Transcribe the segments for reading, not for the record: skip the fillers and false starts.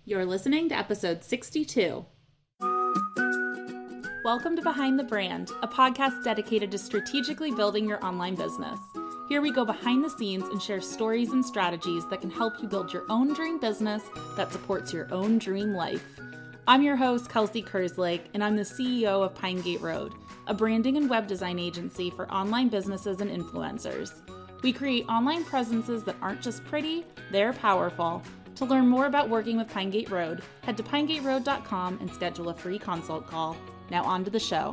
You're listening to episode 62. Welcome to Behind the Brand, a podcast dedicated to strategically building your online business. Here we go behind the scenes and share stories and strategies that can help you build your own dream business that supports your own dream life. I'm your host, Kelsey Kerslake, and I'm the CEO of Pine Gate Road, a branding and web design agency for online businesses and influencers. We create online presences that aren't just pretty, they're powerful. To learn more about working with Pine Gate Road, head to pinegateroad.com and schedule a free consult call. Now on to the show.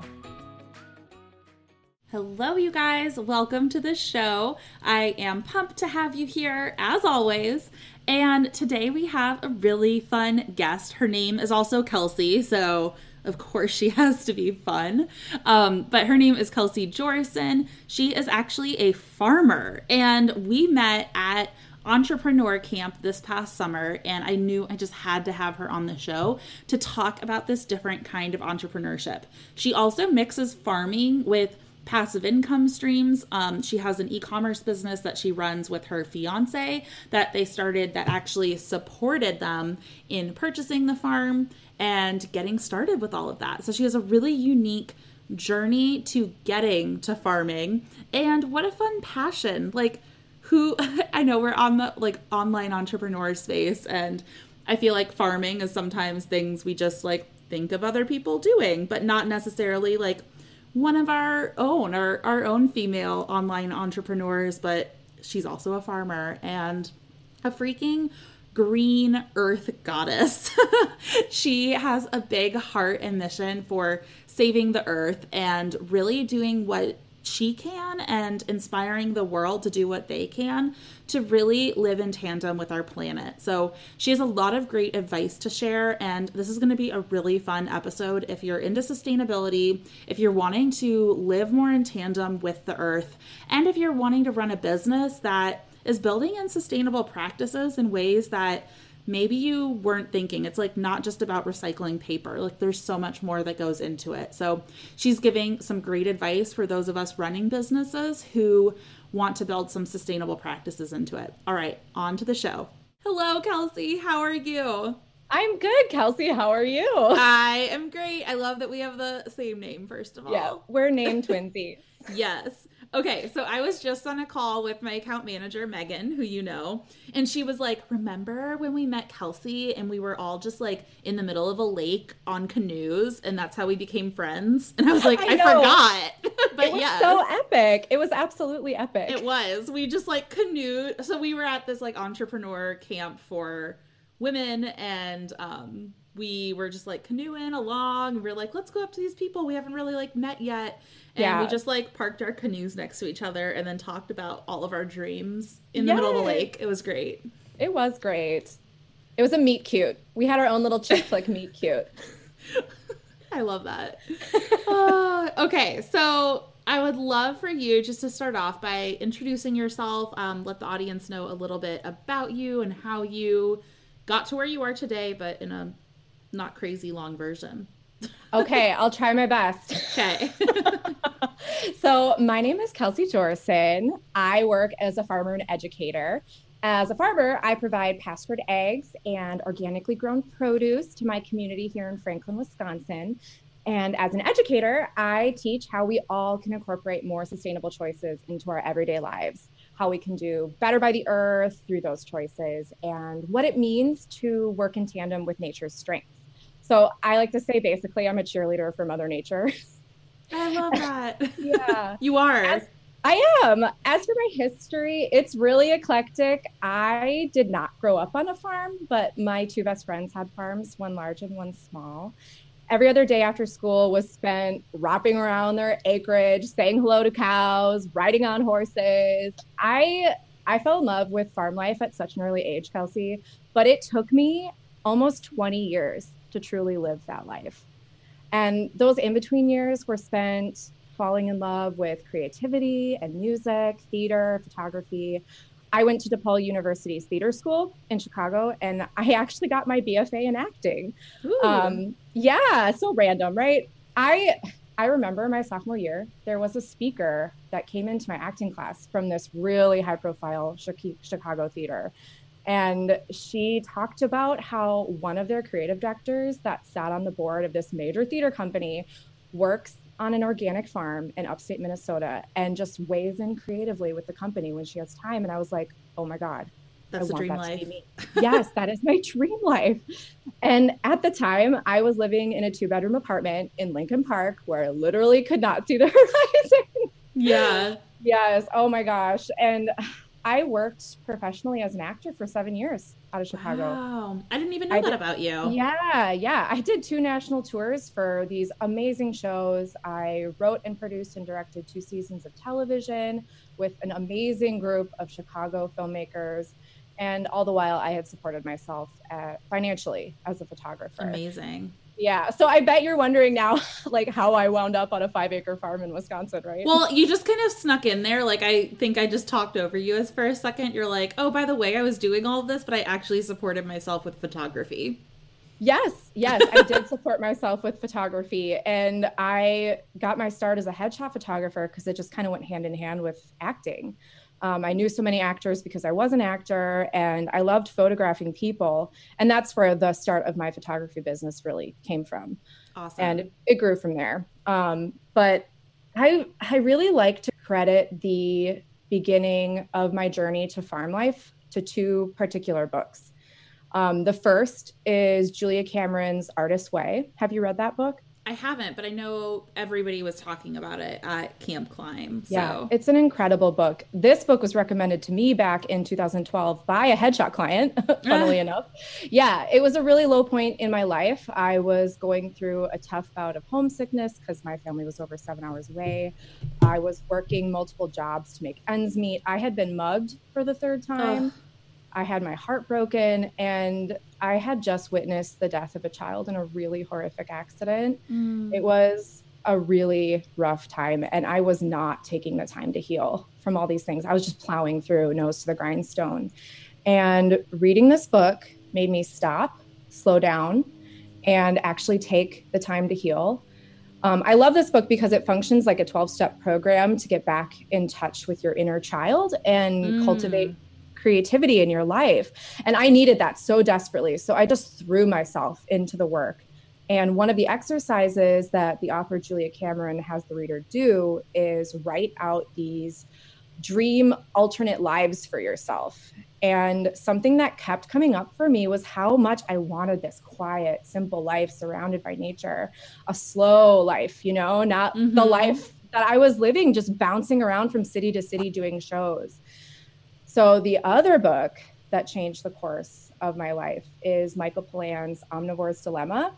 Hello, you guys. Welcome to the show. I am pumped to have you here, as always. And today we have a really fun guest. Her name is also Kelsey, so of course she has to be fun. But her name is Kelsey Jorson. She is actually a farmer, and we met at Entrepreneur Camp this past summer, and I knew I just had to have her on the show to talk about this different kind of entrepreneurship. She also mixes farming with passive income streams. She has an e-commerce business that she runs with her fiance that they started that actually supported them in purchasing the farm and getting started with all of that. So she has a really unique journey to getting to farming, and what a fun passion. I know we're on the online entrepreneur space, and I feel like farming is sometimes things we just think of other people doing, but not necessarily one of our own female online entrepreneurs, but she's also a farmer and a freaking green earth goddess. She has a big heart and mission for saving the earth and really doing what she can and inspiring the world to do what they can to really live in tandem with our planet. So she has a lot of great advice to share, and this is going to be a really fun episode if you're into sustainability, if you're wanting to live more in tandem with the earth, and if you're wanting to run a business that is building in sustainable practices in ways that maybe you weren't thinking. It's not just about recycling paper. There's so much more that goes into it. So she's giving some great advice for those of us running businesses who want to build some sustainable practices into it. All right, on to the show. Hello, Kelsey. How are you? I'm good, Kelsey. How are you? I am great. I love that we have the same name, first of all. Yeah, we're name twinsies. Yes. Okay, so I was just on a call with my account manager, Megan, who you know, and she was like, remember when we met Kelsey and we were all just in the middle of a lake on canoes, and that's how we became friends? And I was like, I forgot. But it was so epic. It was absolutely epic. It was. We just canoed. So we were at this entrepreneur camp for women, and we were just canoeing along. We were let's go up to these people we haven't really met yet. And we just parked our canoes next to each other and then talked about all of our dreams in the middle of the lake. It was great. It was great. It was a meet cute. We had our own little chick flick meet cute. I love that. Okay, so I would love for you just to start off by introducing yourself. Let the audience know a little bit about you and how you got to where you are today, but in a not crazy long version. Okay, I'll try my best. Okay. So my name is Kelsey Jorson. I work as a farmer and educator. As a farmer, I provide pastured eggs and organically grown produce to my community here in Franklin, Wisconsin. And as an educator, I teach how we all can incorporate more sustainable choices into our everyday lives, how we can do better by the earth through those choices, and what it means to work in tandem with nature's strength. So I like to say, basically, I'm a cheerleader for Mother Nature. I love that. Yeah. You are. I am. As for my history, it's really eclectic. I did not grow up on a farm, but my two best friends had farms, one large and one small. Every other day after school was spent wrapping around their acreage, saying hello to cows, riding on horses. I fell in love with farm life at such an early age, Kelsey, but it took me almost 20 years to truly live that life. And those in-between years were spent falling in love with creativity and music, theater, photography. I went to DePaul University's theater school in Chicago, and I actually got my BFA in acting. Yeah, so random, right? I remember my sophomore year, there was a speaker that came into my acting class from this really high-profile Chicago theater. And she talked about how one of their creative directors that sat on the board of this major theater company works on an organic farm in upstate Minnesota and just weighs in creatively with the company when she has time. And I was like, oh my God, That's the dream life. To be me. Yes, that is my dream life. And at the time, I was living in a 2-bedroom apartment in Lincoln Park where I literally could not see the horizon. Yeah. Yes. Oh my gosh. And I worked professionally as an actor for 7 years out of Chicago. Wow. I didn't even know that about you. Yeah. Yeah. I did 2 national tours for these amazing shows. I wrote and produced and directed 2 seasons of television with an amazing group of Chicago filmmakers. And all the while I had supported myself financially as a photographer. Amazing. Yeah. So I bet you're wondering now, like, how I wound up on a 5-acre farm in Wisconsin, right? Well, you just kind of snuck in there. Like, I think I just talked over you as for a second. You're like, oh, by the way, I was doing all of this, but I actually supported myself with photography. Yes, I did support myself with photography. And I got my start as a headshot photographer because it just kind of went hand in hand with acting. I knew so many actors because I was an actor, and I loved photographing people. And that's where the start of my photography business really came from. Awesome. And it grew from there. But I really like to credit the beginning of my journey to farm life to 2 particular books. The first is Julia Cameron's Artist's Way. Have you read that book? I haven't, but I know everybody was talking about it at Camp Climb. So. Yeah, it's an incredible book. This book was recommended to me back in 2012 by a headshot client, funnily enough. Yeah, it was a really low point in my life. I was going through a tough bout of homesickness because my family was over 7 hours away. I was working multiple jobs to make ends meet. I had been mugged for the 3rd time. Ugh. I had my heart broken, and I had just witnessed the death of a child in a really horrific accident. It was a really rough time, and I was not taking the time to heal from all these things. I was just plowing through, nose to the grindstone. And reading this book made me stop, slow down, and actually take the time to heal. I love this book because it functions like a 12-step program to get back in touch with your inner child and cultivate creativity in your life. And I needed that so desperately. So I just threw myself into the work. And one of the exercises that the author Julia Cameron has the reader do is write out these dream alternate lives for yourself. And something that kept coming up for me was how much I wanted this quiet, simple life surrounded by nature, a slow life, you know, not the life that I was living, just bouncing around from city to city doing shows. So the other book that changed the course of my life is Michael Pollan's Omnivore's Dilemma,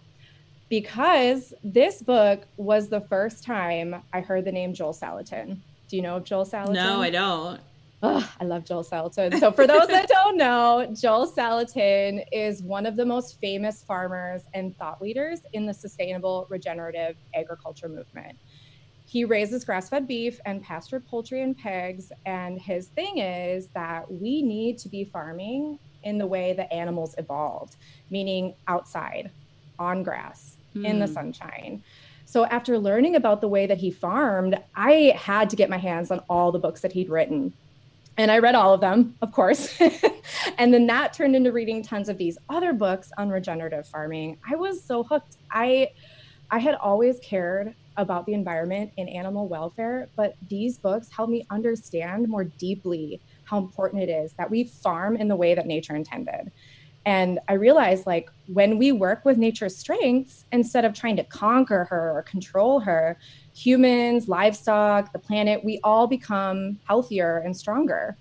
because this book was the first time I heard the name Joel Salatin. Do you know of Joel Salatin? No, I don't. Oh, I love Joel Salatin. So for those that don't know, Joel Salatin is one of the most famous farmers and thought leaders in the sustainable regenerative agriculture movement. He raises grass-fed beef and pastured poultry and pigs. And his thing is that we need to be farming in the way that animals evolved, meaning outside, on grass, in the sunshine. So after learning about the way that he farmed, I had to get my hands on all the books that he'd written. And I read all of them, of course. And then that turned into reading tons of these other books on regenerative farming. I was so hooked. I had always cared about the environment and animal welfare, but these books help me understand more deeply how important it is that we farm in the way that nature intended. And I realized, like, when we work with nature's strengths, instead of trying to conquer her or control her, humans, livestock, the planet, we all become healthier and stronger.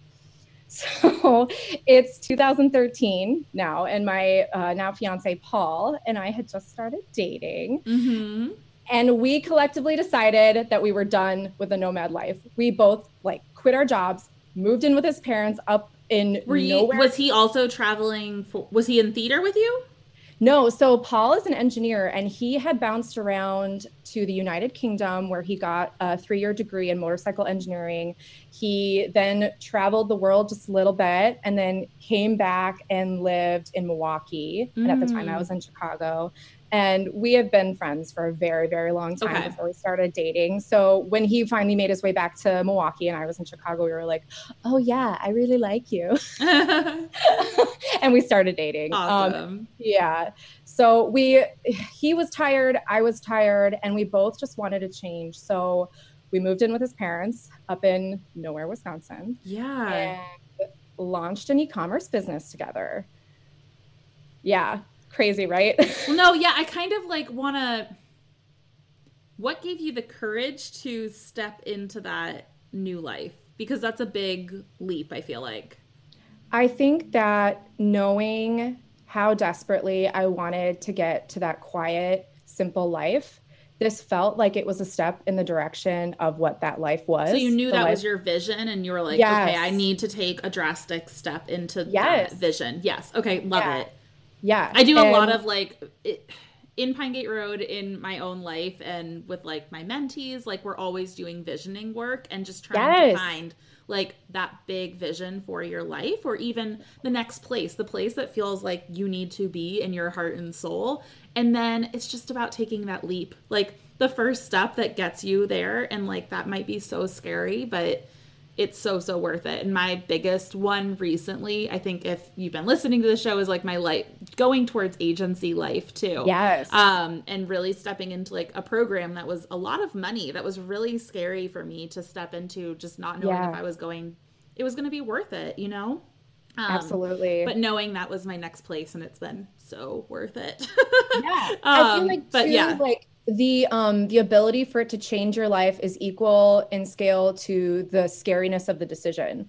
So it's 2013 now, and my now fiance, Paul, and I had just started dating. And we collectively decided that we were done with the nomad life. We both quit our jobs, moved in with his parents up in nowhere. Was he also traveling? Was he in theater with you? No. So Paul is an engineer, and he had bounced around to the United Kingdom where he got a 3-year degree in motorcycle engineering. He then traveled the world just a little bit and then came back and lived in Milwaukee. And at the time I was in Chicago. And we have been friends for a very, very long time Okay. before we started dating. So when he finally made his way back to Milwaukee and I was in Chicago, we were like, oh yeah, I really like you. And we started dating. Awesome. Yeah. So he was tired, I was tired, and we both just wanted to change. So we moved in with his parents up in nowhere, Wisconsin. Yeah. And launched an e-commerce business together. Yeah. Crazy, right? Well, no, yeah, I kind of like want to. What gave you the courage to step into that new life? Because that's a big leap, I feel like. I think that knowing how desperately I wanted to get to that quiet, simple life, this felt like it was a step in the direction of what that life was. So you knew that life- was your vision and you were like, Yes. okay, I need to take a drastic step into Yes. that vision. Yes. Okay. Love Yeah. it. Yeah. I do a lot of like in Pine Gate Road in my own life and with like my mentees, like we're always doing visioning work and just trying to find like that big vision for your life or even the next place, the place that feels like you need to be in your heart and soul. And then it's just about taking that leap, like the first step that gets you there. And like that might be so scary, but it's so, so worth it. And my biggest one recently, I think if you've been listening to the show, is like my life going towards agency life too. Yes. And really stepping into like a program that was a lot of money. That was really scary for me to step into, just not knowing if it was going to be worth it, you know? Absolutely. But knowing that was my next place and it's been so worth it. Yeah. I feel like too, like the ability for it to change your life is equal in scale to the scariness of the decision.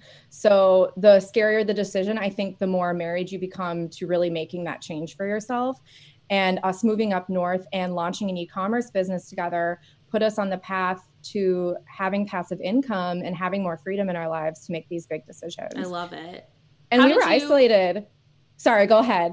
So the scarier the decision, I think the more married you become to really making that change for yourself. And us moving up north and launching an e-commerce business together put us on the path to having passive income and having more freedom in our lives to make these big decisions. I love it. And we were isolated. Sorry, go ahead.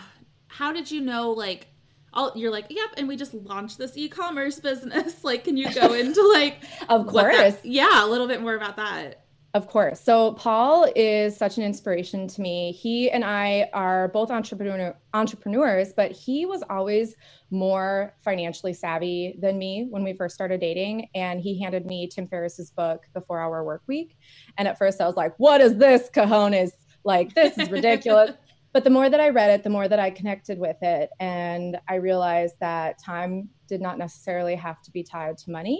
How did you know, like, you're like, yep, and we just launched this e-commerce business. Like, can you go into like, of course, a little bit more about that? Of course. So Paul is such an inspiration to me. He and I are both entrepreneurs, but he was always more financially savvy than me when we first started dating. And he handed me Tim Ferriss's book, The 4-Hour Workweek. And at first I was like, what is this cojones? Like, this is ridiculous. But the more that I read it, the more that I connected with it. And I realized that time did not necessarily have to be tied to money.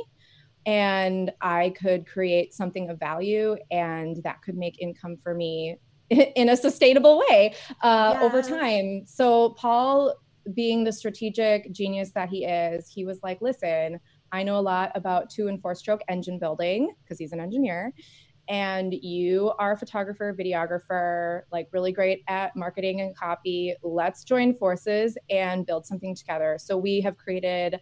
And I could create something of value and that could make income for me in a sustainable way over time. So Paul, being the strategic genius that he is, he was like, listen, I know a lot about 2- and 4-stroke engine building because he's an engineer. And you are a photographer, videographer, like really great at marketing and copy. Let's join forces and build something together. So we have created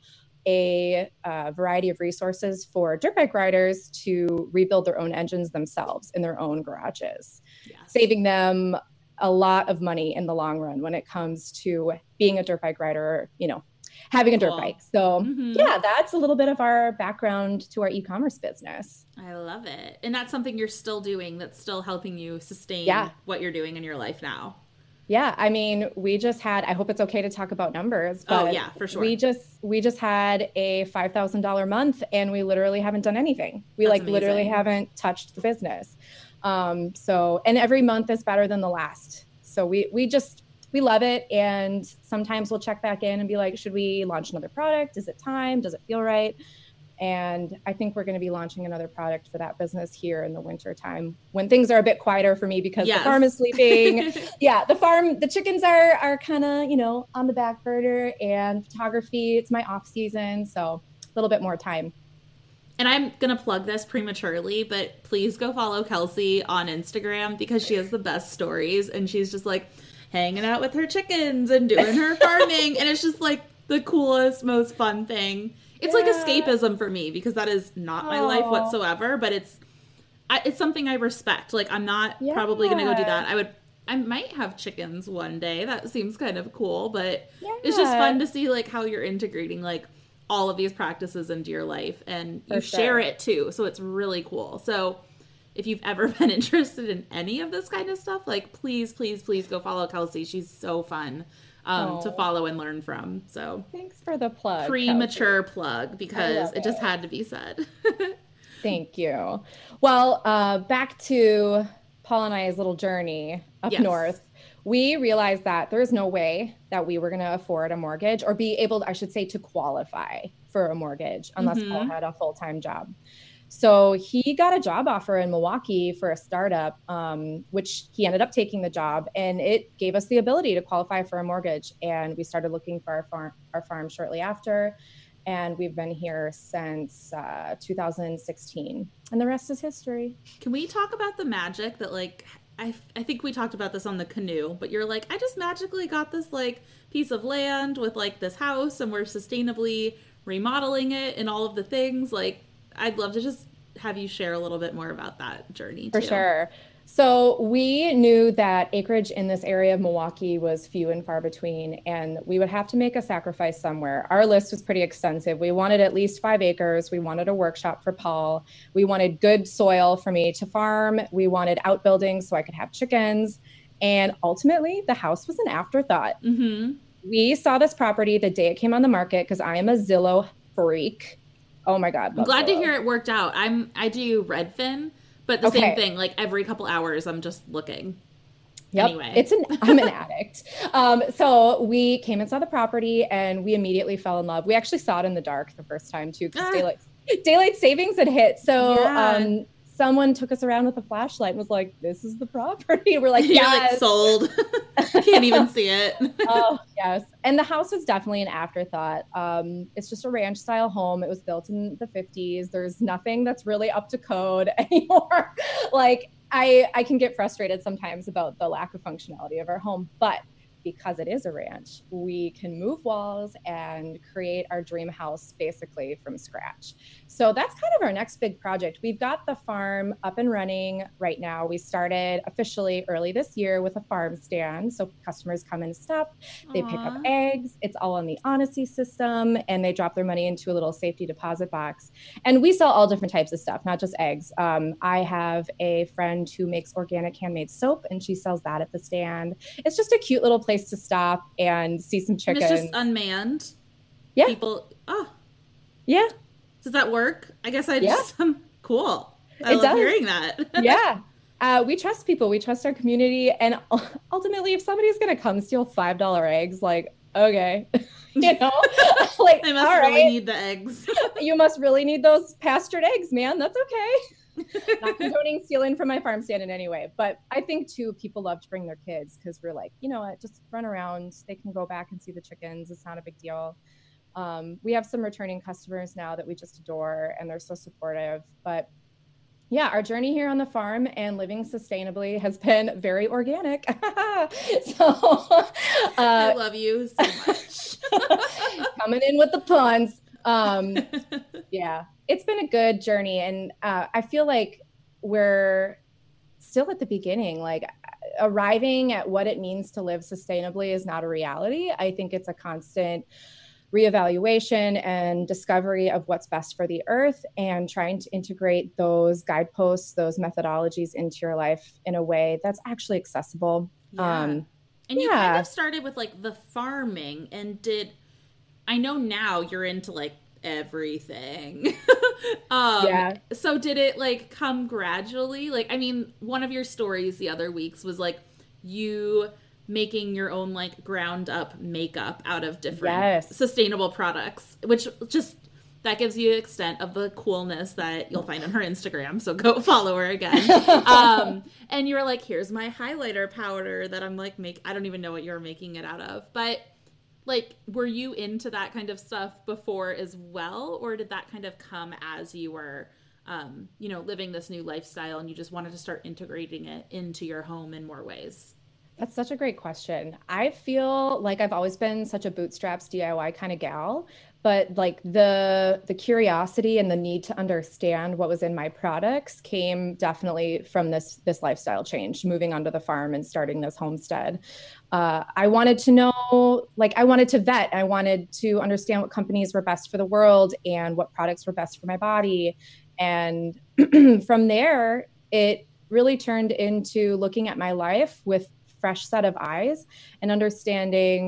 a variety of resources for dirt bike riders to rebuild their own engines themselves in their own garages, saving them a lot of money in the long run when it comes to being a dirt bike rider, you know, having a dirt bike. So yeah, that's a little bit of our background to our e-commerce business. I love it. And that's something you're still doing that's still helping you sustain what you're doing in your life now. Yeah, I mean, we just had, I hope it's okay to talk about numbers, but for sure. We just had a $5,000 month and we literally haven't done anything. We That's amazing. Literally haven't touched the business. And every month is better than the last. So we love it. And sometimes we'll check back in and be like, should we launch another product? Is it time? Does it feel right? And I think we're going to be launching another product for that business here in the winter time when things are a bit quieter for me because the farm is sleeping. The chickens are kind of, you know, on the back burner, and photography, it's my off season. So a little bit more time. And I'm going to plug this prematurely, but please go follow Kelsey on Instagram because she has the best stories and she's just like hanging out with her chickens and doing her farming. And it's just like the coolest, most fun thing. It's like escapism for me because that is not my life whatsoever, but it's something I respect. Like, I'm not probably going to go do that. I might have chickens one day. That seems kind of cool, but it's just fun to see like how you're integrating like all of these practices into your life and you share it too. So it's really cool. So if you've ever been interested in any of this kind of stuff, like please, please, please go follow Kelsey. She's so fun. to follow and learn from. So thanks for the plug. Premature plug, because it just had to be said. Thank you. Well, back to Paul and I's little journey up north. We realized that there's no way that we were going to afford a mortgage or be able, I should say, to qualify for a mortgage unless Paul had a full-time job. So he got a job offer in Milwaukee for a startup, which he ended up taking the job, and it gave us the ability to qualify for a mortgage. And we started looking for our farm shortly after. And we've been here since 2016, and the rest is history. Can we talk about the magic that, like, I think we talked about this on the canoe, but you're like, I just magically got this, like, piece of land with, like, this house, and we're sustainably remodeling it and all of the things. Like, I'd love to just have you share a little bit more about that journey, too. For sure. So we knew that acreage in this area of Milwaukee was few and far between, and we would have to make a sacrifice somewhere. Our list was pretty extensive. We wanted at least 5 acres. We wanted a workshop for Paul. We wanted good soil for me to farm. We wanted outbuildings so I could have chickens. And ultimately, the house was an afterthought. We saw this property the day it came on the market because I am a Zillow freak. Oh my God. I'm glad to hear it worked out. I do Redfin. But the same thing, like every couple hours, I'm just looking. Yep. Anyway. I'm an addict. So we came and saw the property and we immediately fell in love. We actually saw it in the dark the first time too, because daylight savings had hit. So someone took us around with a flashlight and was like, this is the property. We're like, You're like sold. Can't even see it. Oh, yes. And the house was definitely an afterthought. It's just a ranch style home. It was built in the 50s. There's nothing that's really up to code anymore. Like I can get frustrated sometimes about the lack of functionality of our home, but because it is a ranch, we can move walls and create our dream house basically from scratch. So that's kind of our next big project. We've got the farm up and running right now. We started officially early this year with a farm stand. So customers come and stop, they pick up eggs. It's all on the Honesty system, and they drop their money into a little safety deposit box. And we sell all different types of stuff, not just eggs. I have a friend who makes organic handmade soap, and she sells that at the stand. It's just a cute little place to stop and see some chickens. And it's just unmanned. Yeah. People. Oh. Yeah. Does that work? I guess cool. I love hearing that. Yeah. We trust people. We trust our community. And ultimately, if somebody's going to come steal $5 eggs, like, okay, you know, like, they must really need the eggs. You must really need those pastured eggs, man. That's okay. Not condoning stealing from my farm stand in any way. But I think, too, people love to bring their kids because we're like, you know what, just run around. They can go back and see the chickens. It's not a big deal. We have some returning customers now that we just adore, and they're so supportive. But yeah, our journey here on the farm and living sustainably has been very organic. So I love you so much. Coming in with the puns. Yeah, it's been a good journey. And I feel like we're still at the beginning. Like arriving at what it means to live sustainably is not a reality. I think it's a constant reevaluation and discovery of what's best for the earth, and trying to integrate those guideposts, those methodologies into your life in a way that's actually accessible. And you kind of started with like the farming, and I know now you're into like everything. So did it like come gradually? Like, I mean, one of your stories the other weeks was like you making your own like ground up makeup out of different sustainable products, which just that gives you extent of the coolness that you'll find on her Instagram. So go follow her again. And you were like, here's my highlighter powder that I'm like I don't even know what you're making it out of, but like, were you into that kind of stuff before as well? Or did that kind of come as you were, living this new lifestyle and you just wanted to start integrating it into your home in more ways? That's such a great question. I feel like I've always been such a bootstraps DIY kind of gal, but like the curiosity and the need to understand what was in my products came definitely from this lifestyle change, moving onto the farm and starting this homestead. I wanted to know, like, I wanted to vet. I wanted to understand what companies were best for the world and what products were best for my body. And from there, it really turned into looking at my life with fresh set of eyes and understanding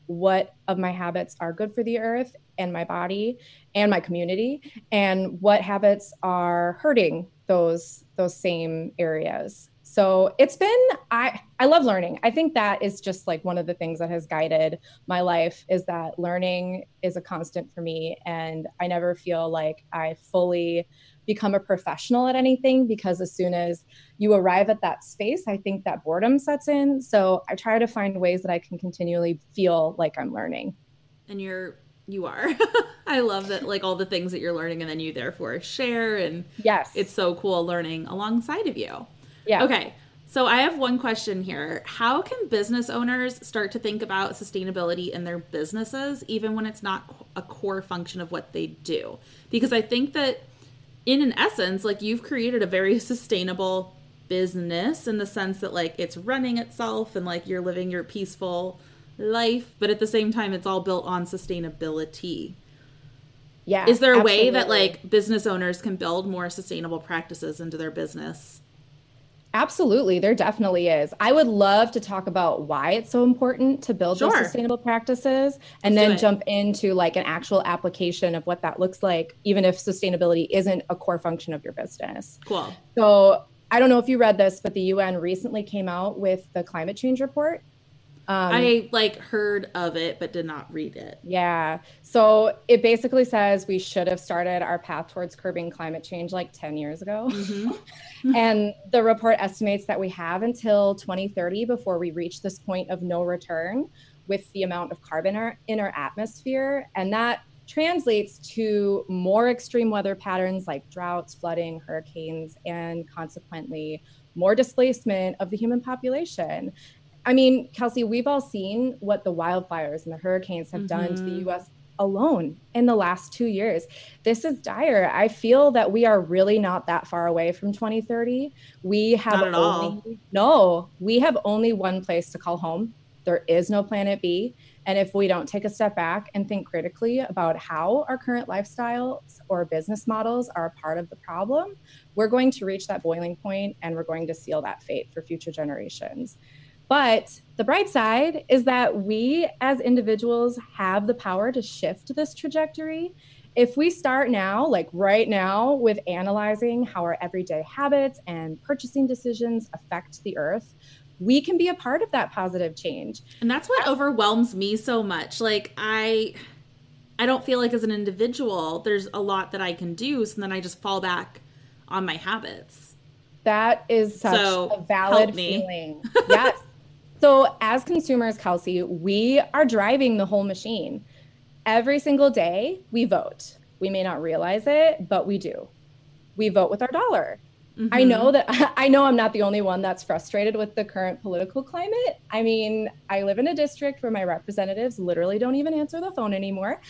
what of my habits are good for the earth and my body and my community, and what habits are hurting those same areas. So it's been, I love learning. I think that is just like one of the things that has guided my life, is that learning is a constant for me. And I never feel like I fully become a professional at anything, because as soon as you arrive at that space, I think that boredom sets in. So I try to find ways that I can continually feel like I'm learning. And you are. I love that, like, all the things that you're learning and then you therefore share, and yes, it's so cool learning alongside of you. Yeah. Okay. So I have one question here. How can business owners start to think about sustainability in their businesses, even when it's not a core function of what they do? Because I think that in an essence, like, you've created a very sustainable business in the sense that, like, it's running itself and, like, you're living your peaceful life, but at the same time, it's all built on sustainability. Yeah. Is there a absolutely. way that, like, business owners can build more sustainable practices into their business? Absolutely. There definitely is. I would love to talk about why it's so important to build those sustainable practices, and then jump into like an actual application of what that looks like, even if sustainability isn't a core function of your business. Cool. So I don't know if you read this, but the UN recently came out with the climate change report. I like heard of it, but did not read it. Yeah. So it basically says we should have started our path towards curbing climate change like 10 years ago. Mm-hmm. And the report estimates that we have until 2030 before we reach this point of no return with the amount of carbon in our atmosphere. And that translates to more extreme weather patterns like droughts, flooding, hurricanes, and consequently more displacement of the human population. I mean, Kelsey, we've all seen what the wildfires and the hurricanes have done to the U.S. alone in the last 2 years. This is dire. I feel that we are really not that far away from 2030. We have we have only one place to call home. There is no planet B. And if we don't take a step back and think critically about how our current lifestyles or business models are a part of the problem, we're going to reach that boiling point, and we're going to seal that fate for future generations. But the bright side is that we as individuals have the power to shift this trajectory. If we start now, like right now, with analyzing how our everyday habits and purchasing decisions affect the earth, we can be a part of that positive change. And that's what overwhelms me so much. Like, I don't feel like as an individual, there's a lot that I can do. So then I just fall back on my habits. That is such a valid feeling. Yes. So as consumers, Kelsey, we are driving the whole machine. Every single day we vote. We may not realize it, but we do. We vote with our dollar. Mm-hmm. I know I'm not the only one that's frustrated with the current political climate. I mean, I live in a district where my representatives literally don't even answer the phone anymore.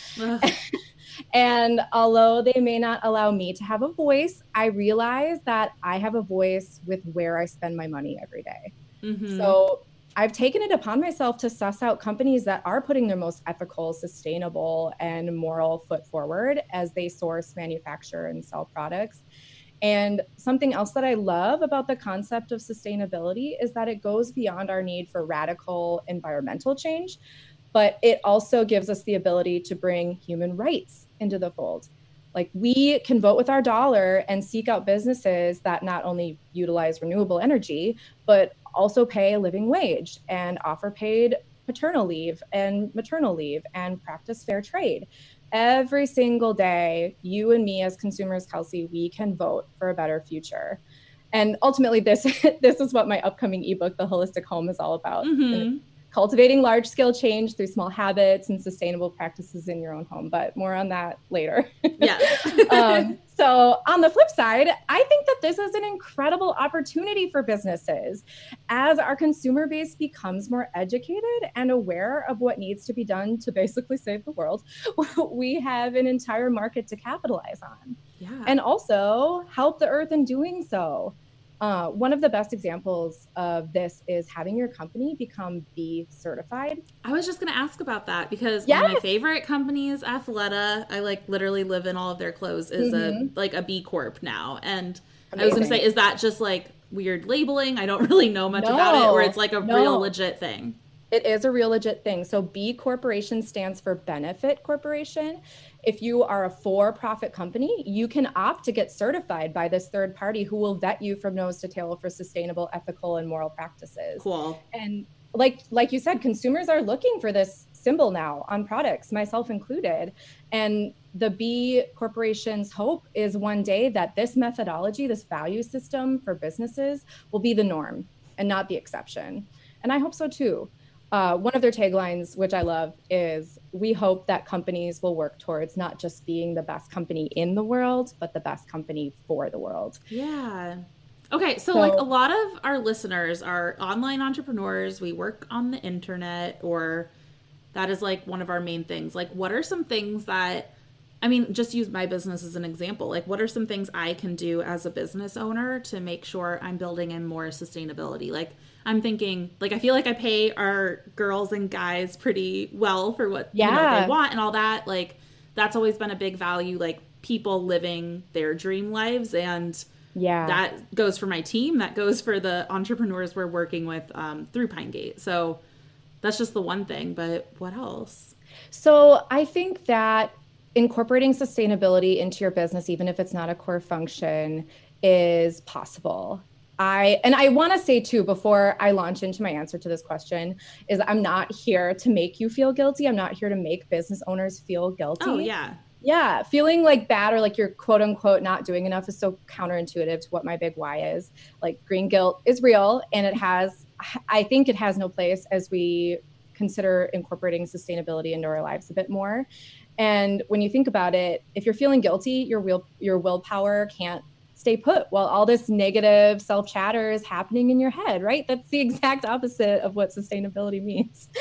And although they may not allow me to have a voice, I realize that I have a voice with where I spend my money every day. Mm-hmm. So I've taken it upon myself to suss out companies that are putting their most ethical, sustainable, and moral foot forward as they source, manufacture, and sell products. And something else that I love about the concept of sustainability is that it goes beyond our need for radical environmental change, but it also gives us the ability to bring human rights into the fold. Like, we can vote with our dollar and seek out businesses that not only utilize renewable energy, but also pay a living wage and offer paid paternal leave and maternal leave and practice fair trade. Every single day, you and me as consumers, Kelsey, we can vote for a better future. And ultimately, this is what my upcoming ebook, The Holistic Home, is all about. Mm-hmm. Cultivating large-scale change through small habits and sustainable practices in your own home. But more on that later. Yeah. So on the flip side, I think that this is an incredible opportunity for businesses. As our consumer base becomes more educated and aware of what needs to be done to basically save the world, we have an entire market to capitalize on. Yeah. And also help the earth in doing so. One of the best examples of this is having your company become B certified. I was just going to ask about that because one of my favorite companies, Athleta, I like literally live in all of their clothes, is a B Corp now. And amazing. I was going to say, is that just like weird labeling? I don't really know much about it, or it's like a real legit thing. It is a real legit thing. So B Corporation stands for Benefit Corporation. If you are a for-profit company, you can opt to get certified by this third party who will vet you from nose to tail for sustainable, ethical, and moral practices. Cool. And like you said, consumers are looking for this symbol now on products, myself included. And the B Corporation's hope is one day that this methodology, this value system for businesses will be the norm and not the exception. And I hope so too. One of their taglines, which I love, is we hope that companies will work towards not just being the best company in the world, but the best company for the world. Yeah. Okay, so like a lot of our listeners are online entrepreneurs. We work on the internet, or that is like one of our main things. Like, what are some things that, I mean, just use my business as an example. Like, what are some things I can do as a business owner to make sure I'm building in more sustainability? Like, I'm thinking, like, I feel like I pay our girls and guys pretty well for what you know, they want and all that. Like, that's always been a big value, like people living their dream lives. And that goes for my team. That goes for the entrepreneurs we're working with through Pine Gate. So that's just the one thing. But what else? So I think that incorporating sustainability into your business, even if it's not a core function, is possible. I want to say too, before I launch into my answer to this question, is I'm not here to make you feel guilty. I'm not here to make business owners feel guilty. Oh, yeah. Yeah. Feeling like bad or like you're quote unquote not doing enough is so counterintuitive to what my big why is. Like, green guilt is real, and I think it has no place as we consider incorporating sustainability into our lives a bit more. And when you think about it, if you're feeling guilty, your willpower can't stay put while all this negative self-chatter is happening in your head, right? That's the exact opposite of what sustainability means.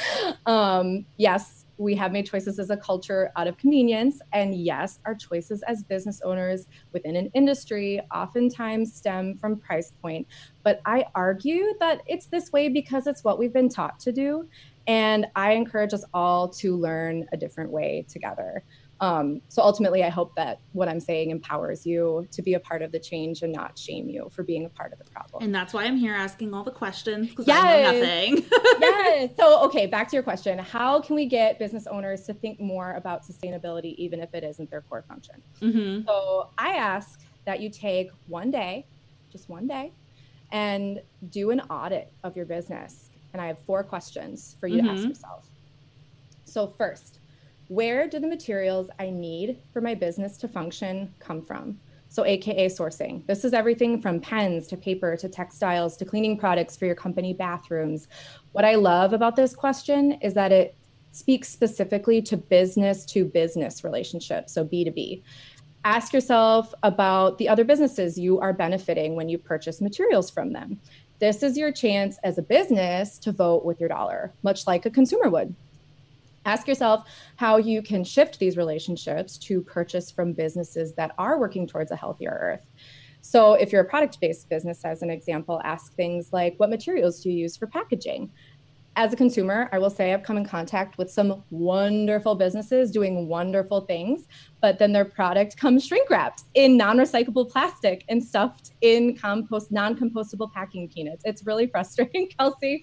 Yes, we have made choices as a culture out of convenience. And yes, our choices as business owners within an industry oftentimes stem from price point. But I argue that it's this way because it's what we've been taught to do. And I encourage us all to learn a different way together. So ultimately, I hope that what I'm saying empowers you to be a part of the change and not shame you for being a part of the problem. And that's why I'm here asking all the questions, because I know nothing. Yes. So, okay, back to your question. How can we get business owners to think more about sustainability, even if it isn't their core function? Mm-hmm. So I ask that you take one day, just one day, and do an audit of your business. And I have 4 questions for you to ask yourself. So first, where do the materials I need for my business to function come from? So AKA sourcing. This is everything from pens to paper to textiles to cleaning products for your company bathrooms. What I love about this question is that it speaks specifically to business relationships, so B2B. Ask yourself about the other businesses you are benefiting when you purchase materials from them. This is your chance as a business to vote with your dollar, much like a consumer would. Ask yourself how you can shift these relationships to purchase from businesses that are working towards a healthier earth. So if you're a product-based business, as an example, ask things like, what materials do you use for packaging? As a consumer, I will say I've come in contact with some wonderful businesses doing wonderful things, but then their product comes shrink wrapped in non-recyclable plastic and stuffed in non-compostable packing peanuts. It's really frustrating, Kelsey.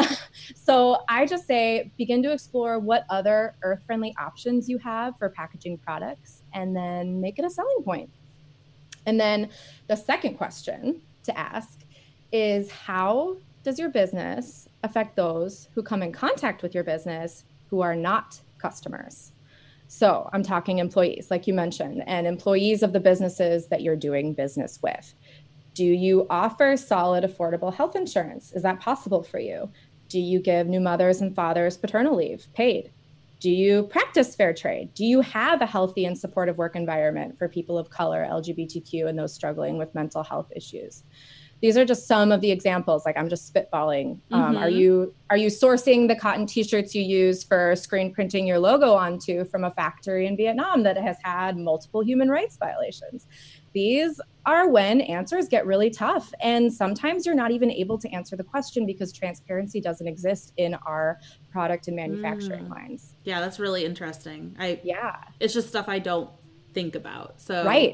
So I just say, begin to explore what other earth-friendly options you have for packaging products, and then make it a selling point. And then the second question to ask is, how does your business affect those who come in contact with your business who are not customers? So I'm talking employees, like you mentioned, and employees of the businesses that you're doing business with. Do you offer solid, affordable health insurance? Is that possible for you? Do you give new mothers and fathers paternal leave paid? Do you practice fair trade? Do you have a healthy and supportive work environment for people of color, LGBTQ, and those struggling with mental health issues? These are just some of the examples. Like, I'm just spitballing. Are you sourcing the cotton t-shirts you use for screen printing your logo onto from a factory in Vietnam that has had multiple human rights violations? These are when answers get really tough. And sometimes you're not even able to answer the question because transparency doesn't exist in our product and manufacturing lines. Yeah, that's really interesting. It's just stuff I don't think about. So right.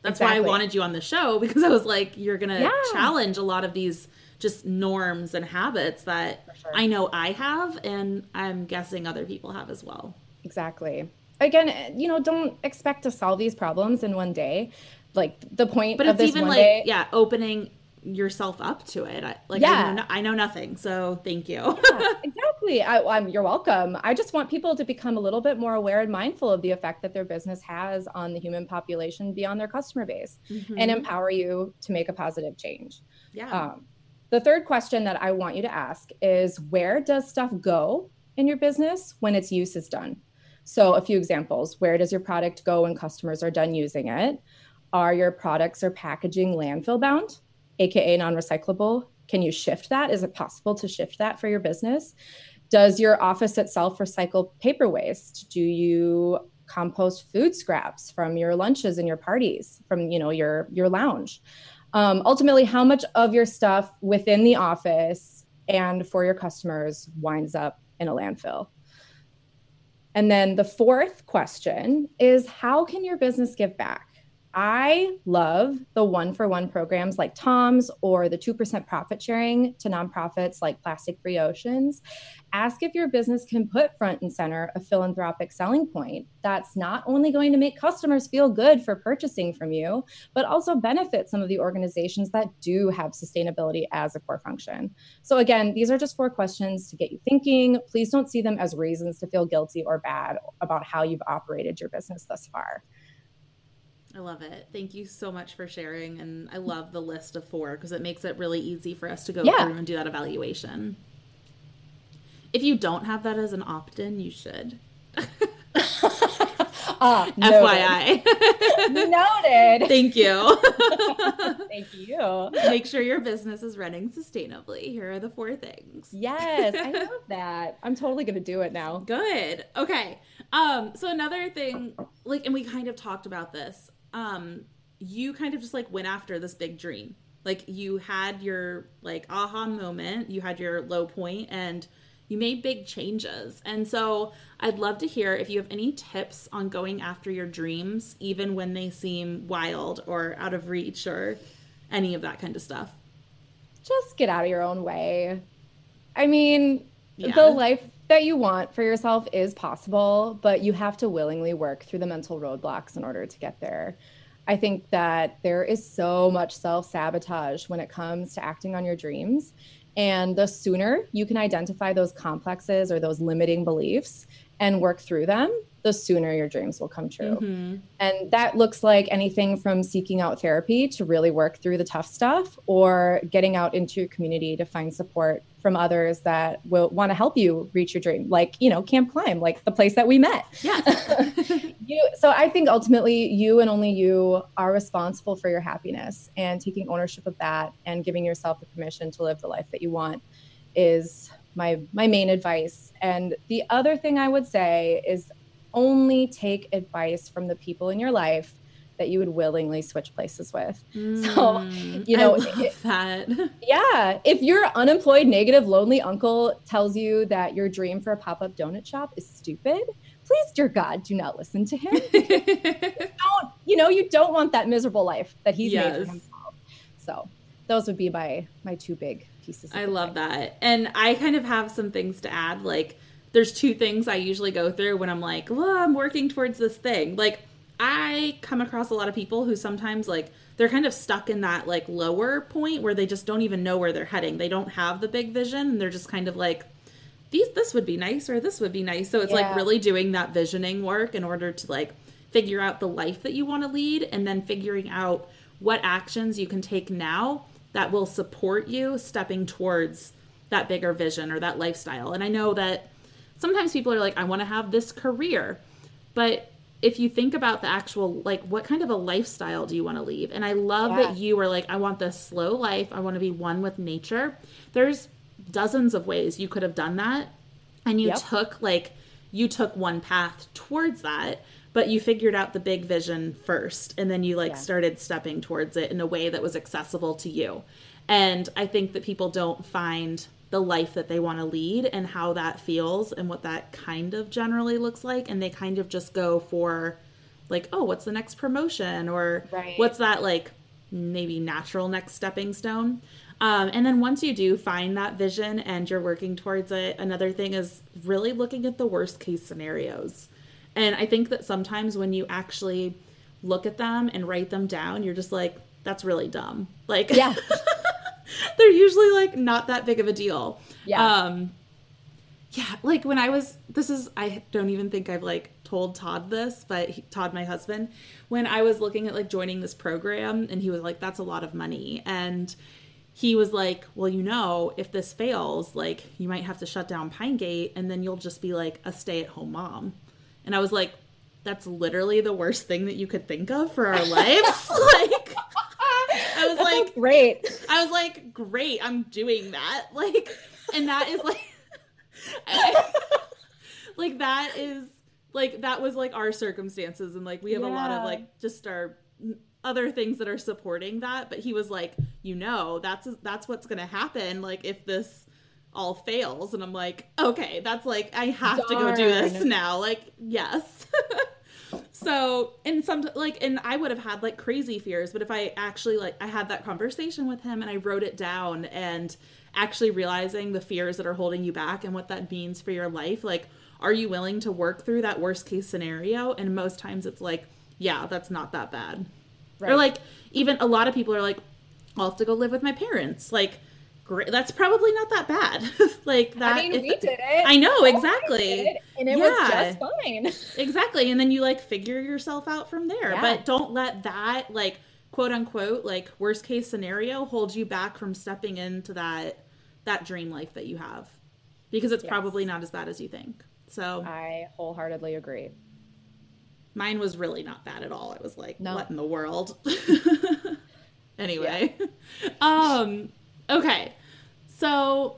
That's why I wanted you on the show, because I was like, you're going to challenge a lot of these just norms and habits that I know I have, and I'm guessing other people have as well. Exactly. Again, don't expect to solve these problems in one day. Like the point of this one day. But it's even opening yourself up to it. I know nothing, so thank you. Exactly. You're welcome. I just want people to become a little bit more aware and mindful of the effect that their business has on the human population beyond their customer base, and empower you to make a positive change. Yeah. The third question that I want you to ask is, where does stuff go in your business when its use is done? So a few examples. Where does your product go when customers are done using it? Are your products or packaging landfill bound, aka non-recyclable? Can you shift that? Is it possible to shift that for your business? Does your office itself recycle paper waste? Do you compost food scraps from your lunches and your parties, from your lounge? Ultimately, how much of your stuff within the office and for your customers winds up in a landfill? And then the fourth question is, how can your business give back? I love the 1-for-1 programs like Tom's, or the 2% profit sharing to nonprofits like Plastic Free Oceans. Ask if your business can put front and center a philanthropic selling point that's not only going to make customers feel good for purchasing from you, but also benefit some of the organizations that do have sustainability as a core function. So again, these are just 4 questions to get you thinking. Please don't see them as reasons to feel guilty or bad about how you've operated your business thus far. I love it. Thank you so much for sharing. And I love the list of 4, because it makes it really easy for us to go through and do that evaluation. If you don't have that as an opt-in, you should. FYI. Noted. Thank you. Thank you. Make sure your business is running sustainably. Here are the 4 things. Yes, I love that. I'm totally going to do it now. Good. Okay. So another thing, and we kind of talked about this, you kind of just went after this big dream. You had your aha moment, you had your low point, and you made big changes. And so I'd love to hear if you have any tips on going after your dreams, even when they seem wild or out of reach or any of that kind of stuff. Just get out of your own way. I mean, the life that you want for yourself is possible, but you have to willingly work through the mental roadblocks in order to get there. I think that there is so much self-sabotage when it comes to acting on your dreams. And the sooner you can identify those complexes or those limiting beliefs and work through them, the sooner your dreams will come true. Mm-hmm. And that looks like anything from seeking out therapy to really work through the tough stuff, or getting out into your community to find support from others that will want to help you reach your dream. Camp Climb, the place that we met. Yeah. So I think ultimately you and only you are responsible for your happiness, and taking ownership of that and giving yourself the permission to live the life that you want is my main advice. And the other thing I would say is, only take advice from the people in your life that you would willingly switch places with. So, I love that. Yeah. If your unemployed, negative, lonely uncle tells you that your dream for a pop-up donut shop is stupid, please, dear God, do not listen to him. You don't want that miserable life that he's made for himself. So those would be my 2 big pieces. I love that. And I kind of have some things to add. There's 2 things I usually go through when I'm I'm working towards this thing. I come across a lot of people who sometimes they're kind of stuck in that lower point where they just don't even know where they're heading. They don't have the big vision, and they're just kind of this would be nice, or this would be nice. So it's really doing that visioning work in order to figure out the life that you want to lead, and then figuring out what actions you can take now that will support you stepping towards that bigger vision or that lifestyle. And I know that sometimes people are I want to have this career, but if you think about the actual, what kind of a lifestyle do you want to lead? And I love that you were I want this slow life. I want to be one with nature. There's dozens of ways you could have done that. And you took one path towards that, but you figured out the big vision first. And then you started stepping towards it in a way that was accessible to you. And I think that people don't find the life that they want to lead and how that feels and what that kind of generally looks like. And they kind of just go for like, oh, what's the next promotion, or Right. what's that like maybe natural next stepping stone. And then once you do find that vision and you're working towards it, another thing is really looking at the worst case scenarios. And I think that sometimes when you actually look at them and write them down, you're just like, that's really dumb. Like, Yeah. they're usually like not that big of a deal. Yeah. Yeah, like when I don't even think I've like told Todd this, but Todd, my husband, when I was looking at like joining this program, and he was like, that's a lot of money. And he was like, well, if this fails, like you might have to shut down Pine Gate, and then you'll just be like a stay-at-home mom. And I was like, that's literally the worst thing that you could think of for our life. Like, I was like, great. I was like, great, I'm doing that. Like, and that is like, like that is like, that was like our circumstances. And like, we have a lot of like just our other things that are supporting that. But he was like, that's what's going to happen. Like if this all fails. And I'm like, okay, that's like, I have to go do this now. Like, yes. So, and I would have had like crazy fears, but if I actually I had that conversation with him and I wrote it down, and actually realizing the fears that are holding you back and what that means for your life, like, are you willing to work through that worst case scenario? And most times it's like, yeah, that's not that bad. Right. Or like, even a lot of people are like, I'll have to go live with my parents. Like, great. That's probably not that bad. Like that. I mean, we did it. I know, exactly. And it was just fine. Exactly. And then you like figure yourself out from there. Yeah. But don't let that like quote unquote like worst case scenario hold you back from stepping into that dream life that you have, because it's probably not as bad as you think. So I wholeheartedly agree. Mine was really not bad at all. I was like, what in the world? Anyway. Okay. So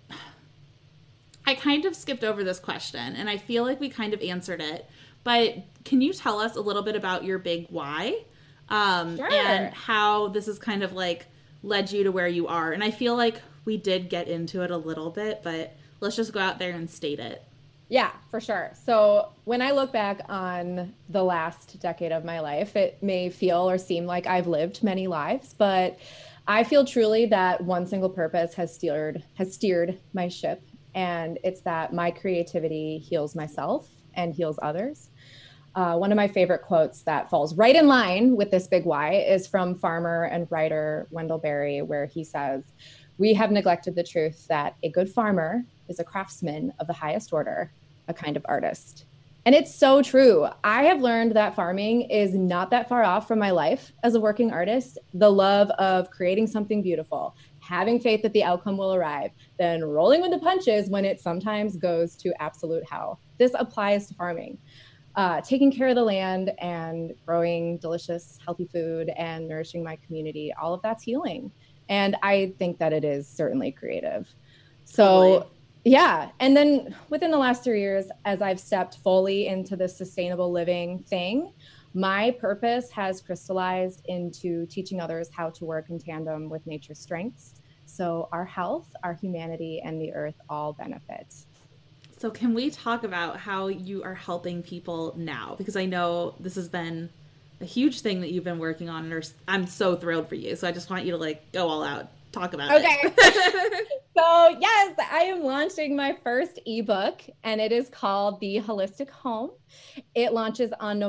I kind of skipped over this question, and I feel like we kind of answered it, but can you tell us a little bit about your big why? Sure. And how this has kind of like led you to where you are? And I feel like we did get into it a little bit, but let's just go out there and state it. Yeah, for sure. So when I look back on the last decade of my life, it may feel or seem like I've lived many lives, but I feel truly that one single purpose has steered my ship. And it's that my creativity heals myself and heals others. One of my favorite quotes that falls right in line with this big why is from farmer and writer Wendell Berry, where he says, "We have neglected the truth that a good farmer is a craftsman of the highest order, a kind of artist." And it's so true. I have learned that farming is not that far off from my life as a working artist. The love of creating something beautiful, having faith that the outcome will arrive, then rolling with the punches when it sometimes goes to absolute hell. This applies to farming. Taking care of the land and growing delicious, healthy food and nourishing my community, all of that's healing. And I think that it is certainly creative. So totally. Yeah. And then within the last 3 years, as I've stepped fully into the sustainable living thing, my purpose has crystallized into teaching others how to work in tandem with nature's strengths. So our health, our humanity, and the earth all benefit. So can we talk about how you are helping people now? Because I know this has been a huge thing that you've been working on, and I'm so thrilled for you. So I just want you to like go all out, talk about it. So yes, I am launching my first ebook, and it is called The Holistic Home. It launches on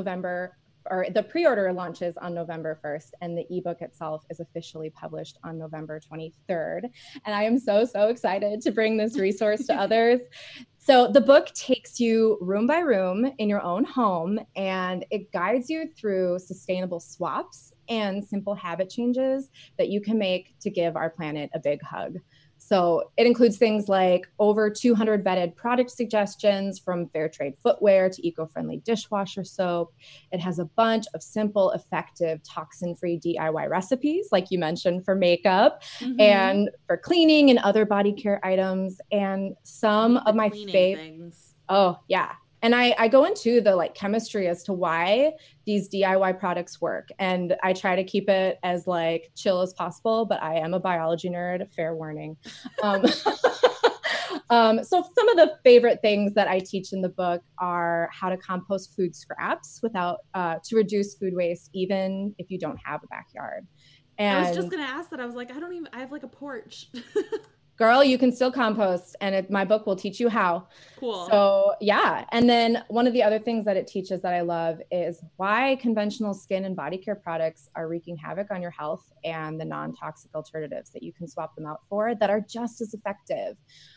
the pre-order launches on November 1st, and the ebook itself is officially published on November 23rd. And I am so, so excited to bring this resource to others. So the book takes you room by room in your own home, and it guides you through sustainable swaps and simple habit changes that you can make to give our planet a big hug. So it includes things like over 200 vetted product suggestions, from fair trade footwear to eco-friendly dishwasher soap. It has a bunch of simple, effective, toxin-free DIY recipes, like you mentioned, for makeup and for cleaning and other body care items. And some of my favorite. Oh, yeah. And I go into the like chemistry as to why these DIY products work. And I try to keep it as like chill as possible, but I am a biology nerd, fair warning. So some of the favorite things that I teach in the book are how to compost food scraps without to reduce food waste, even if you don't have a backyard. I was just And gonna ask that. I was like, I have like a porch. girl, you can still compost, and my book will teach you how. Cool. So, yeah. And then one of the other things that it teaches that I love is why conventional skin and body care products are wreaking havoc on your health and the non toxic alternatives that you can swap them out for that are just as effective.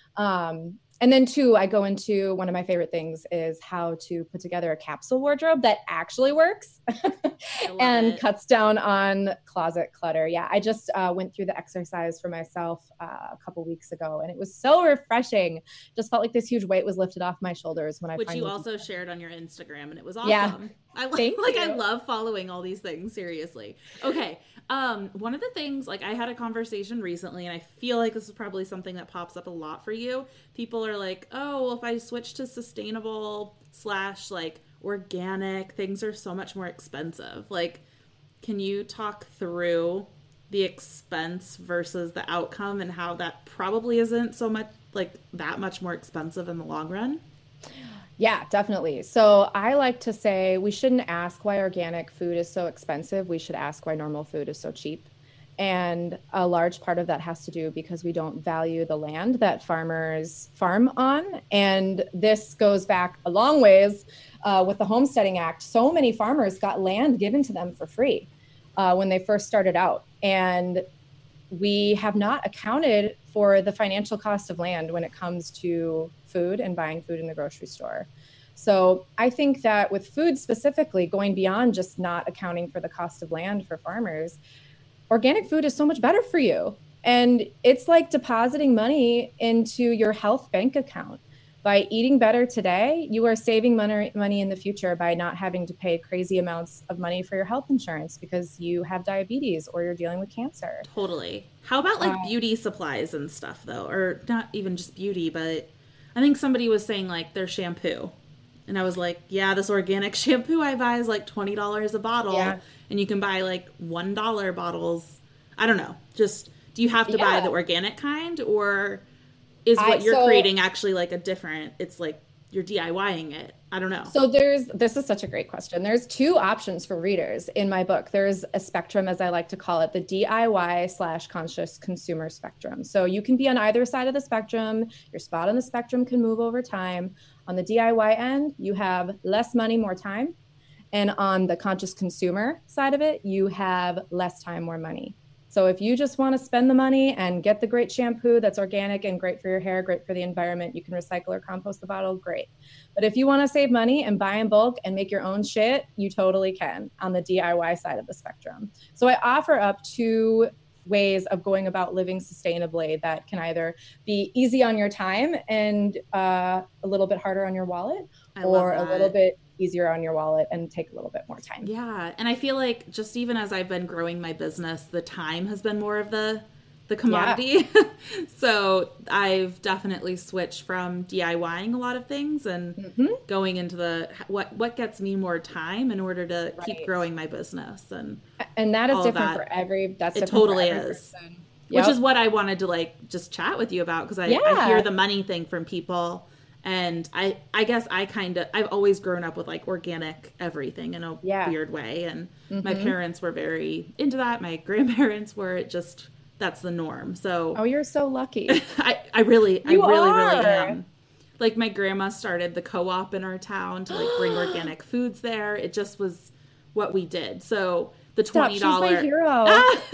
And then two, I go into one of my favorite things is how to put together a capsule wardrobe that actually works and cuts down on closet clutter. Yeah, I just went through the exercise for myself a couple weeks ago, and it was so refreshing. Just felt like this huge weight was lifted off my shoulders when I Which you also shared on your Instagram, and it was awesome. Yeah. I love following all these things, seriously. Okay. One of the things, like I had a conversation recently, and I feel like this is probably something that pops up a lot for you. People are like, oh, well, if I switch to sustainable / like organic, things are so much more expensive. Like, can you talk through the expense versus the outcome and how that probably isn't so much like that much more expensive in the long run? Yeah, definitely. So I like to say we shouldn't ask why organic food is so expensive. We should ask why normal food is so cheap. And a large part of that has to do because we don't value the land that farmers farm on. And this goes back a long ways with the Homesteading Act. So many farmers got land given to them for free when they first started out. And we have not accounted for the financial cost of land when it comes to food and buying food in the grocery store. So I think that with food specifically, going beyond just not accounting for the cost of land for farmers, organic food is so much better for you. And it's like depositing money into your health bank account. By eating better today, you are saving money in the future by not having to pay crazy amounts of money for your health insurance because you have diabetes or you're dealing with cancer. Totally. How about like beauty supplies and stuff though? Or not even just beauty, but I think somebody was saying like their shampoo. And I was like, yeah, this organic shampoo I buy is like $20 a bottle. Yeah. And you can buy like $1 bottles. I don't know. Just, do you have to buy the organic kind, or is what you're creating actually like a different, it's like you're DIYing it? I don't know. So this is such a great question. There's two options for readers in my book. There's a spectrum, as I like to call it, the DIY / conscious consumer spectrum. So you can be on either side of the spectrum. Your spot on the spectrum can move over time. On the DIY end, you have less money, more time. And on the conscious consumer side of it, you have less time, more money. So if you just want to spend the money and get the great shampoo that's organic and great for your hair, great for the environment, you can recycle or compost the bottle, great. But if you want to save money and buy in bulk and make your own shit, you totally can on the DIY side of the spectrum. So I offer up two ways of going about living sustainably that can either be easy on your time and a little bit harder on your wallet, or a little bit easier on your wallet and take a little bit more time. Yeah. And I feel like just even as I've been growing my business, the time has been more of the commodity. Yeah. So I've definitely switched from DIYing a lot of things and going into the what gets me more time in order to keep growing my business. And that is different for every it totally is. Yep. Which is what I wanted to like just chat with you about, because I hear the money thing from people. And I guess I've always grown up with like organic everything in a weird way. And my parents were very into that. My grandparents were, that's the norm. So, oh, you're so lucky. I really am. Like my grandma started the co-op in our town to like bring organic foods there. It just was what we did. So the $20. She's my hero.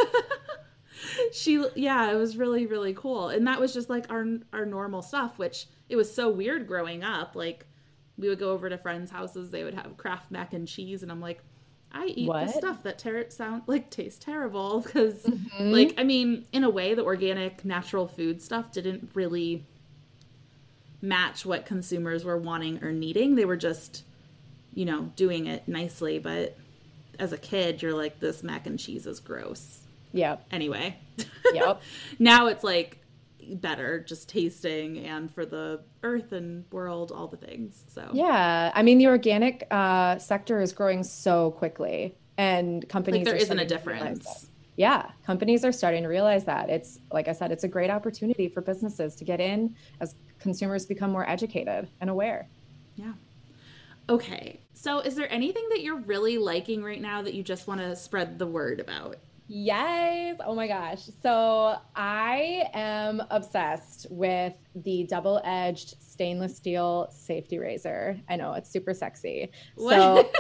It was really, really cool. And that was just like our normal stuff, which it was so weird growing up. Like we would go over to friends' houses, they would have Kraft mac and cheese, and I'm like, I eat this stuff that tastes terrible, because like, I mean, in a way the organic natural food stuff didn't really match what consumers were wanting or needing. They were just, doing it nicely, but as a kid you're like, this mac and cheese is gross. Yep. Anyway. Yep. Now it's like better, just tasting, and for the earth and world, all the things. So yeah, I mean the organic sector is growing so quickly, and companies like there isn't a difference. Yeah, companies are starting to realize that. It's, like I said, it's a great opportunity for businesses to get in as consumers become more educated and aware. Yeah. Okay. So is there anything that you're really liking right now that you just want to spread the word about? Yes. Oh my gosh. So I am obsessed with the double-edged stainless steel safety razor. I know it's super sexy. What? So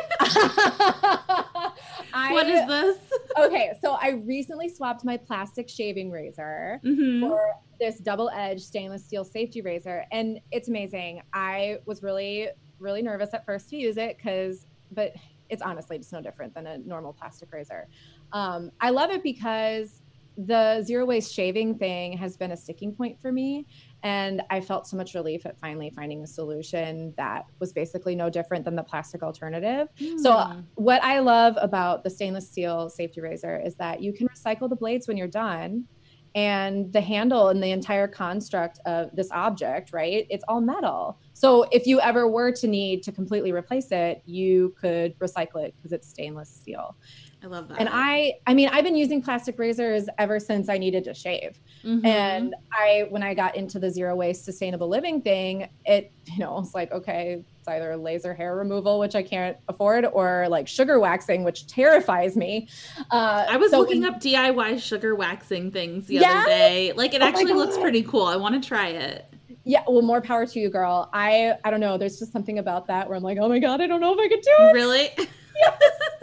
What is this? Okay, so I recently swapped my plastic shaving razor for this double-edged stainless steel safety razor, and it's amazing. I was really, really nervous at first to use it but it's honestly just no different than a normal plastic razor. I love it because the zero waste shaving thing has been a sticking point for me. And I felt so much relief at finally finding a solution that was basically no different than the plastic alternative. So what I love about the stainless steel safety razor is that you can recycle the blades when you're done, and the handle and the entire construct of this object, right? It's all metal. So if you ever were to need to completely replace it, you could recycle it because it's stainless steel. I love that. And I mean, I've been using plastic razors ever since I needed to shave. And when I got into the zero waste sustainable living thing, it's like, okay, it's either laser hair removal, which I can't afford, or like sugar waxing, which terrifies me. I was looking up DIY sugar waxing things the other day. Like, it actually looks pretty cool. I want to try it. Yeah, well, more power to you, girl. I don't know. There's just something about that where I'm like, oh my God, I don't know if I could do it. Really? Yes.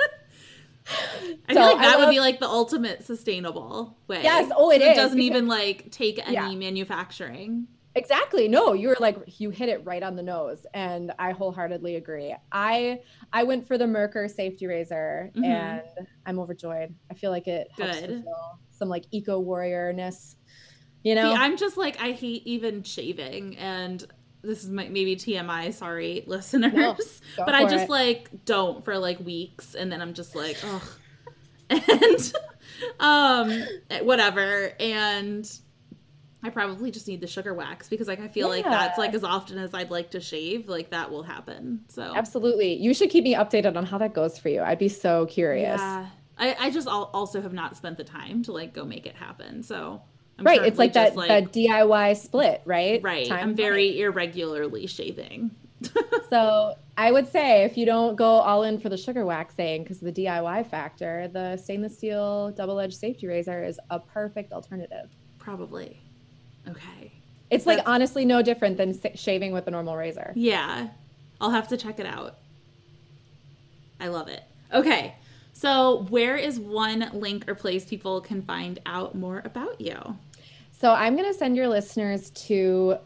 I feel like that would be like the ultimate sustainable way. Yes. Oh, it is. It doesn't even like take any manufacturing. Exactly. No, you hit it right on the nose. And I wholeheartedly agree. I went for the Merkur safety razor and I'm overjoyed. I feel like it helps fulfill some like eco warriorness, you know? See, I'm just like, I hate even shaving, and this is maybe TMI, sorry, listeners. No, but I just like don't for like weeks, and then I'm just like, ugh. And whatever. And I probably just need the sugar wax because like I feel like that's like as often as I'd like to shave, like that will happen. So absolutely. You should keep me updated on how that goes for you. I'd be so curious. Yeah. I just also have not spent the time to like go make it happen. So right. It's like that DIY split, right? Right. I'm very irregularly shaving. So I would say if you don't go all in for the sugar waxing because of the DIY factor, the stainless steel double-edged safety razor is a perfect alternative. Probably. Okay. It's like honestly no different than shaving with a normal razor. Yeah. I'll have to check it out. I love it. Okay. So where is one link or place people can find out more about you? So I'm going to send your listeners to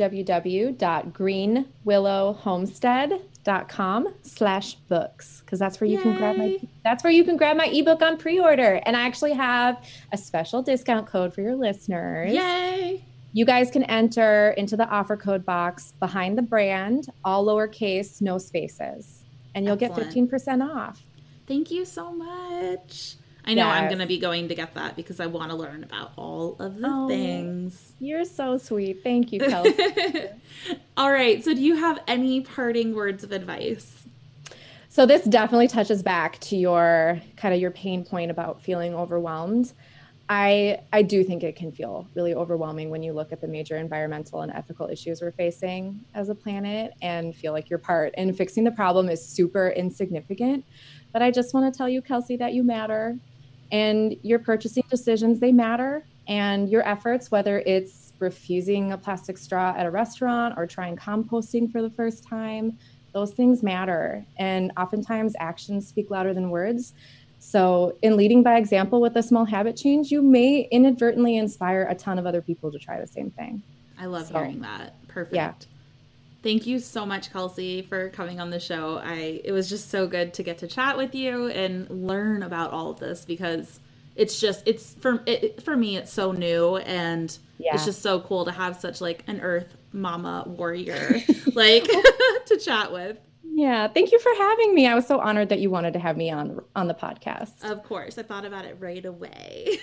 www.greenwillowhomestead.com/books because that's where you can grab my ebook on pre-order. And I actually have a special discount code for your listeners. Yay! You guys can enter into the offer code box behind the brand, all lowercase, no spaces, and you'll get 15% off. Thank you so much. I know I'm going to be going to get that because I want to learn about all of the things. You're so sweet. Thank you, Kelsey. All right. So do you have any parting words of advice? So this definitely touches back to your pain point about feeling overwhelmed. I do think it can feel really overwhelming when you look at the major environmental and ethical issues we're facing as a planet and feel like your part in fixing the problem is super insignificant. But I just want to tell you, Kelsey, that you matter. And your purchasing decisions, they matter. And your efforts, whether it's refusing a plastic straw at a restaurant or trying composting for the first time, those things matter. And oftentimes actions speak louder than words. So in leading by example with a small habit change, you may inadvertently inspire a ton of other people to try the same thing. I love hearing that. Perfect. Yeah. Thank you so much, Kelsey, for coming on the show. It was just so good to get to chat with you and learn about all of this because for me, it's so new and it's just so cool to have such like an earth mama warrior like to chat with. Yeah. Thank you for having me. I was so honored that you wanted to have me on the podcast. Of course. I thought about it right away.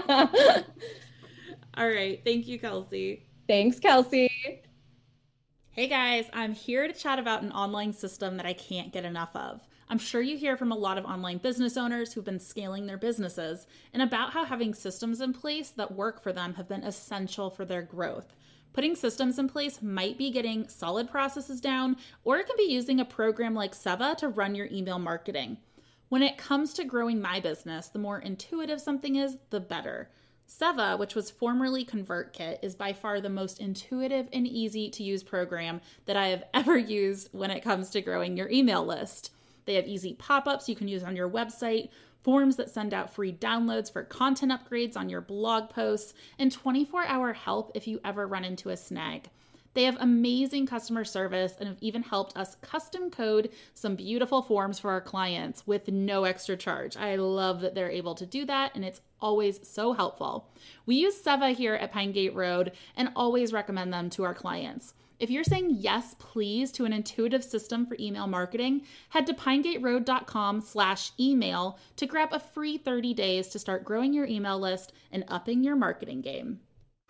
All right. Thank you, Kelsey. Thanks, Kelsey. Hey guys, I'm here to chat about an online system that I can't get enough of. I'm sure you hear from a lot of online business owners who've been scaling their businesses and about how having systems in place that work for them have been essential for their growth. Putting systems in place might be getting solid processes down, or it can be using a program like Seva to run your email marketing. When it comes to growing my business, the more intuitive something is, the better. Seva, which was formerly ConvertKit, is by far the most intuitive and easy to use program that I have ever used when it comes to growing your email list. They have easy pop-ups you can use on your website, forms that send out free downloads for content upgrades on your blog posts, and 24-hour help if you ever run into a snag. They have amazing customer service and have even helped us custom code some beautiful forms for our clients with no extra charge. I love that they're able to do that, and it's always so helpful. We use Seva here at Pine Gate Road and always recommend them to our clients. If you're saying yes, please, to an intuitive system for email marketing, head to pinegateroad.com/email to grab a free 30 days to start growing your email list and upping your marketing game.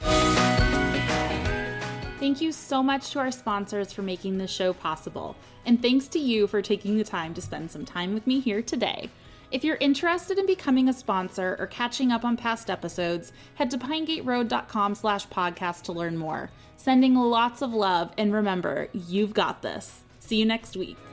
Thank you so much to our sponsors for making this show possible. And thanks to you for taking the time to spend some time with me here today. If you're interested in becoming a sponsor or catching up on past episodes, head to pinegateroad.com/podcast to learn more. Sending lots of love, and remember, you've got this. See you next week.